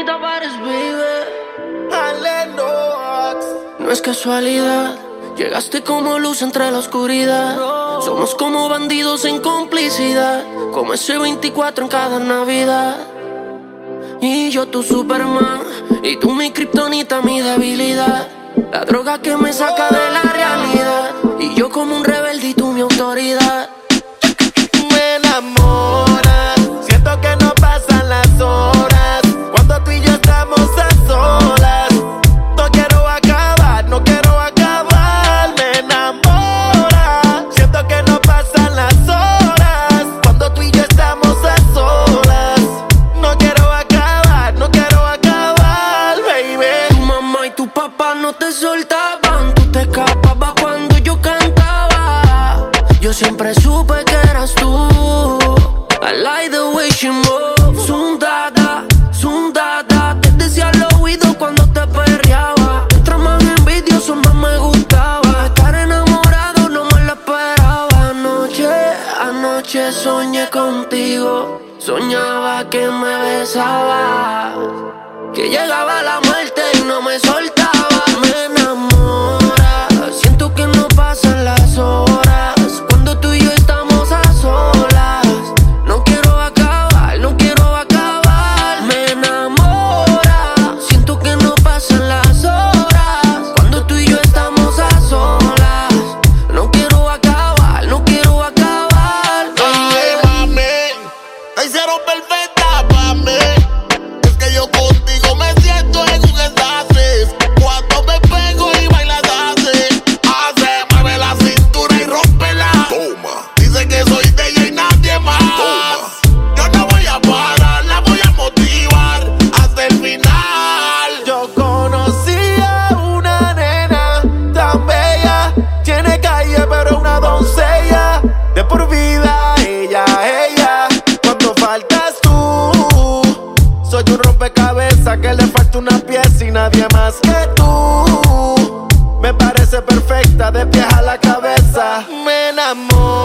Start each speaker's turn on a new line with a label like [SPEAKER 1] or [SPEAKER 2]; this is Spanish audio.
[SPEAKER 1] Tavares, baby. Alenox. No es casualidad, llegaste como luz entre la oscuridad. Somos como bandidos en complicidad, como ese 24 en cada Navidad. Y yo tu Superman, y tú mi kriptonita, mi debilidad. La droga que me saca de la realidad, y yo como un rebelde y tú mi autoridad.
[SPEAKER 2] Me enamora, siento que no pasan las horas cuando tú y yo estamos a solas. No quiero acabar, no quiero acabar. Me enamora, siento que no pasan las horas cuando tú y yo estamos a solas. No quiero acabar, no quiero acabar, baby.
[SPEAKER 1] Tu mamá y tu papá no te soltaban, tú te escapabas cuando yo cantaba. Yo siempre supe que eras tú. I like the way she moves. Sundada, te decía al oído cuando te perreaba. Mientras más envidioso más me gustaba. Estar enamorado no me lo esperaba. Anoche soñé contigo. Soñaba que me besabas, que llegaba la muerte y no me soltaba. Me enamora, siento que no pasan las horas cuando tú y yo estamos a solas. No quiero acabar, no quiero acabar. Me enamora, siento que no pasan las horas cuando tú y yo estamos a solas. No quiero acabar, no quiero acabar.
[SPEAKER 2] Ay, mami, te hicieron perfecta pa' mí. Es que yo contigo me siento en un estasis. Cuando me pego y bailas así, mueve la cintura y rómpela. Toma. Dice que soy de ella y nadie más. Toma. Yo no voy a parar, la voy a motivar hasta el final. Yo conocí a una nena tan bella, tiene calle pero es una doncella. De por vida ella. Cuando faltas tú, soy un rompecabezas que le falta una pieza y nadie más que tú. Me parece perfecta de pies a la cabeza. Me enamoro.